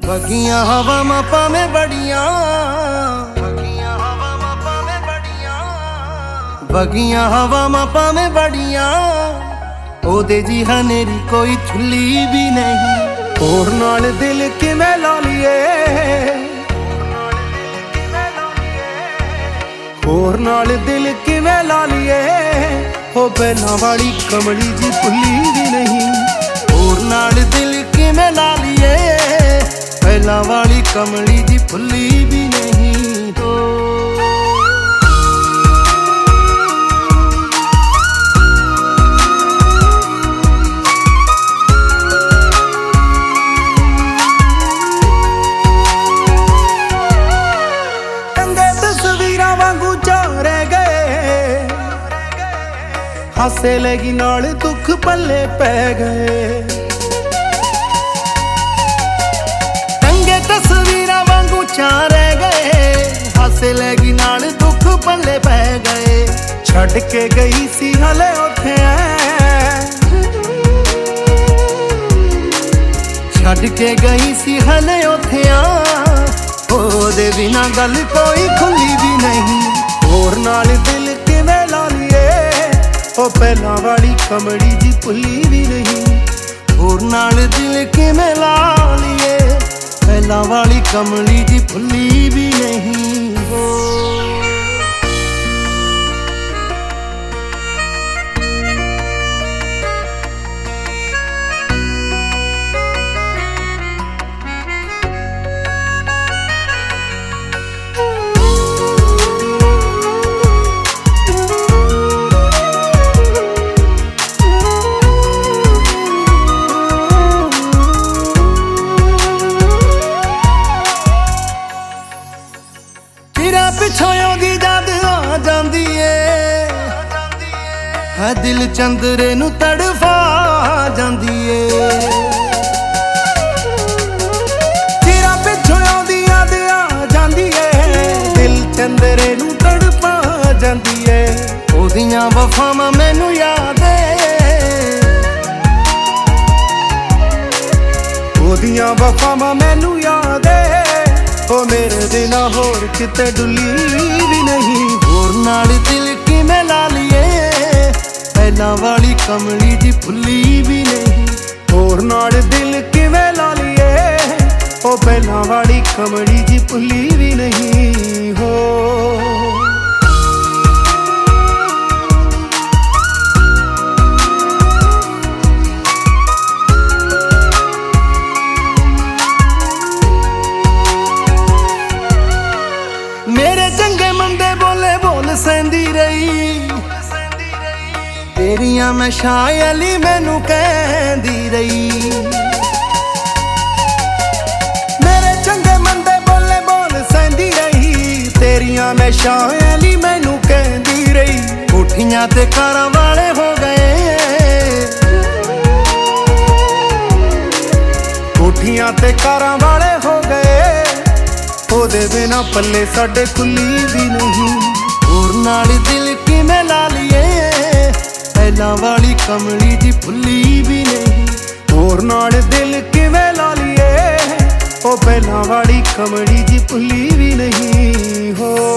बगियां हवा पावे बड़ियां, बगियां हवा पावे बड़ियां, ओदे जी हनेरी कोई छुली भी नहीं। होर नाल दिल किवें ला लिए, होर नाल दिल किवें ला लिए, हो पहला वाली कमली जी भुली भी नहीं। होर नाल दिल किवें ला लिए, पहला वाली कमली जी भुली भी नहीं। तो हासे लगी नाल दुख पल्ले पै गए, टंगे तस्वीरां वांगू चा रह गए। हासे लगी नाल दुख पल्ले पै गए, छड़ के गई सी हले उथे, छड़ के गई सी हले उथे। ओदे बिना गल कोई खुली भी नहीं। होर नाल दिल किवें ला लिए, ओ पहला वाली कमली जी भुली भी नहीं। होर नाल दिल किवें ला लिए, पहला वाली कमली जी भुली भी नहीं। पिछों दी याद आ जांदी है, दिल चंदरे नू तड़फा जांदी है। तेरा पिछों दी याद आ जांदी है, दिल चंदरे नू तड़फा जांदी है। ओदियां वफावां मैनू याद है, ओदियां वफावां मैनू याद है। ओ मेरे बिना होर किते डुली भी नहीं। होर नाल दिल किवें ला लिए, पहला वाली कमली जी भुली भी नहीं। होर नाल दिल किवें ला लिए, ओ पहला वाली कमली जी भुली भी नहीं। हो सहंदी रही, तेरियां मैं शायली मैनू कहंदी रही। मेरे चंगे मंदे बोले बोल सहंदी रही, तेरियां मैं शायली मैनू कहंदी रही। कोठियां ते कारां वाले हो गए, कोठियां ते कारां वाले हो गए। ओदे बिना पल्ले साडे खुली भी नहीं। होर नाल दिल किवें ला लिए, पहला वाली कमली जी भुली भी नहीं। होर नाल दिल किवें ला लिए, ओ पहला वाली कमली जी भुली भी नहीं। हो